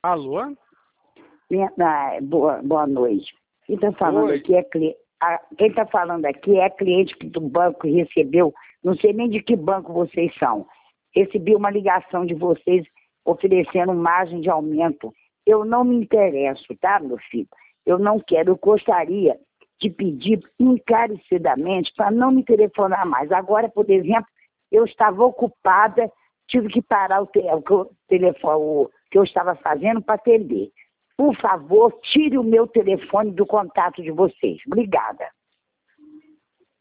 Alô? Boa noite. Quem está falando aqui quem está falando aqui é cliente do banco que recebeu, não sei nem de que banco vocês são. Recebi uma ligação de vocês oferecendo margem de aumento. Eu não me interesso, tá, meu filho? Eu não quero, eu gostaria de pedir encarecidamente para não me telefonar mais. Agora, por exemplo, eu estava ocupada, tive que parar o telefone que eu estava fazendo para atender. Por favor, tire o meu telefone do contato de vocês. Obrigada.